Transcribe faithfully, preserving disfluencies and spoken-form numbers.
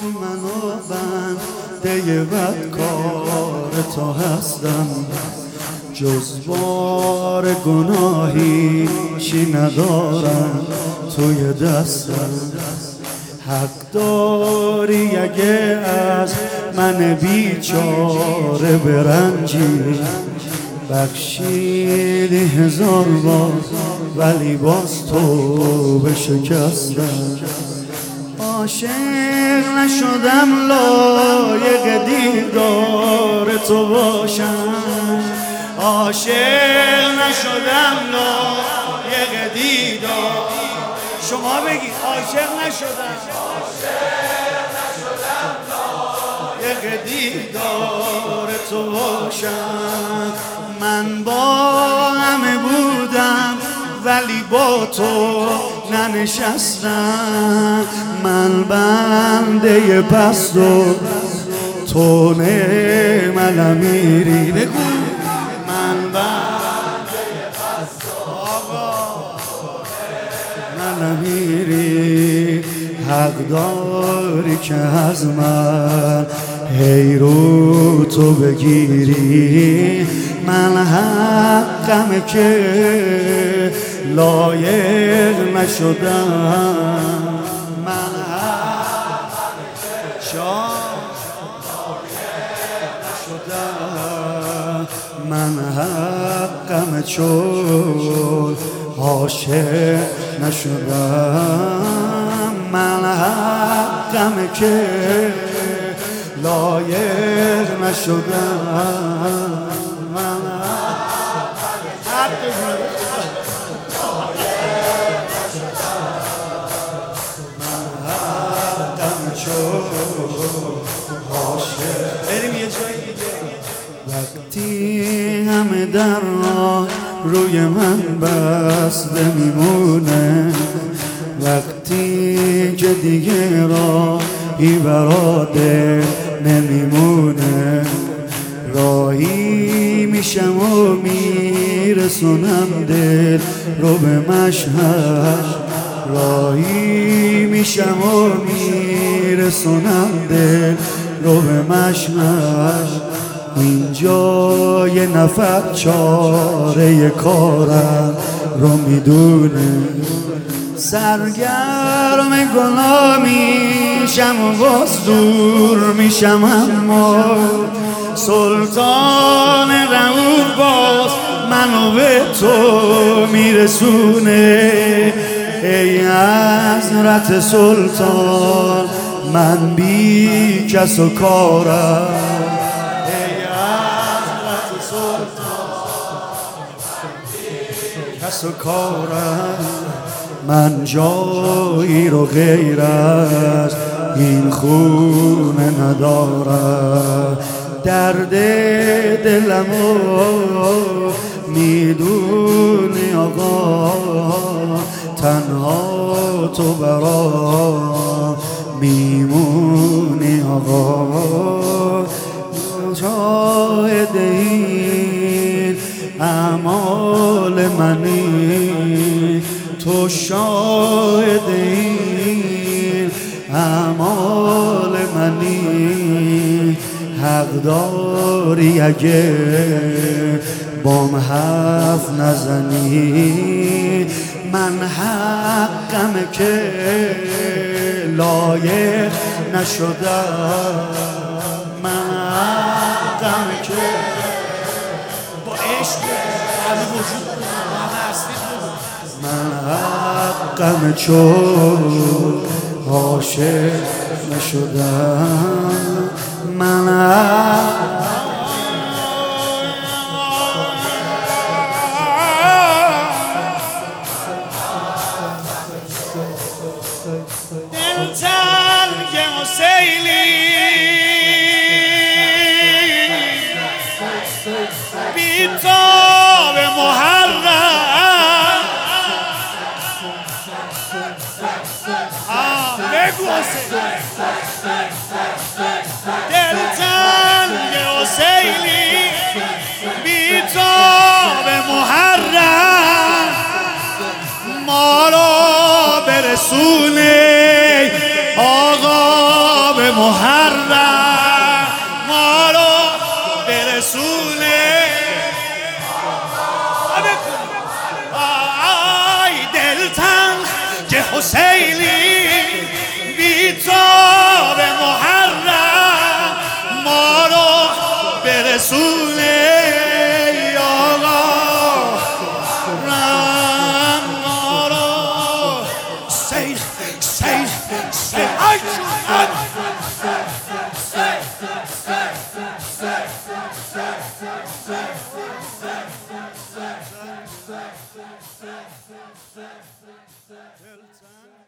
منو بنده بدکار تو هستم، جز بار گناهی چی ندارم توی دستم. حق داری اگه از من بیچاره برنجی، بخشیدی هزار بار ولی باز تو به شکستم. عاشق نشدم لایق دیدار تو باشم، عاشق نشدم لایق دیدار. شما بگید عاشق نشدم، لایق دیدار تو باشم. من با همه بودم ولی با تو ننشستم. من بنده پست و تو نعم امیری. بگو من بنده پست و من امیری. حق داری که از من هی رو تو بگیری. من حقم که لایق نشدم، من حقم که لایق نشدم. من حقم چون عاشق نشدم، من حقم که لایق نشدم. من بریم یه جایی دیگه. وقتی همه در راه روی من بسته میمونه، وقتی که دیگه راهی براده نمیمونه، راهی میشم و میرسونم دل رو به مشهد، راهی میشم و میرسونم دل رو به مشهد. اینجا یه نفر چاره کارم رو میدونه، سرگرم گناه میشم و باز دور میشم، اما سلطان رعوف باز منو به تو میرسونه. ای حضرت سلطان من بی کس و کارم، ای حضرت سلطان بی کس و کارم. من جایی رو غیر از این خونه ندارم، درد دلمو میدونی آقا، تنها تو برام میمونی آقا. شاهد این اعمال منی، تو شاهد این اعمال منی. حق داری اگه بام حرف نزنی، من حقم که لایق نشدم، من حقم که با عشق همه وجود من حقم چون عاشق نشدم. من حقم تنگ و سیلی بی تاب محرم، بگو دل تنگ و سیلی بی تاب محرم، ما رو برسونه آقا به محرم ما رو برسونه آی دلتنگ که حسینی بی تاب محرم ما رو برسونه آقا رم ما رو سیل سیل سیل آی جونم Tell time.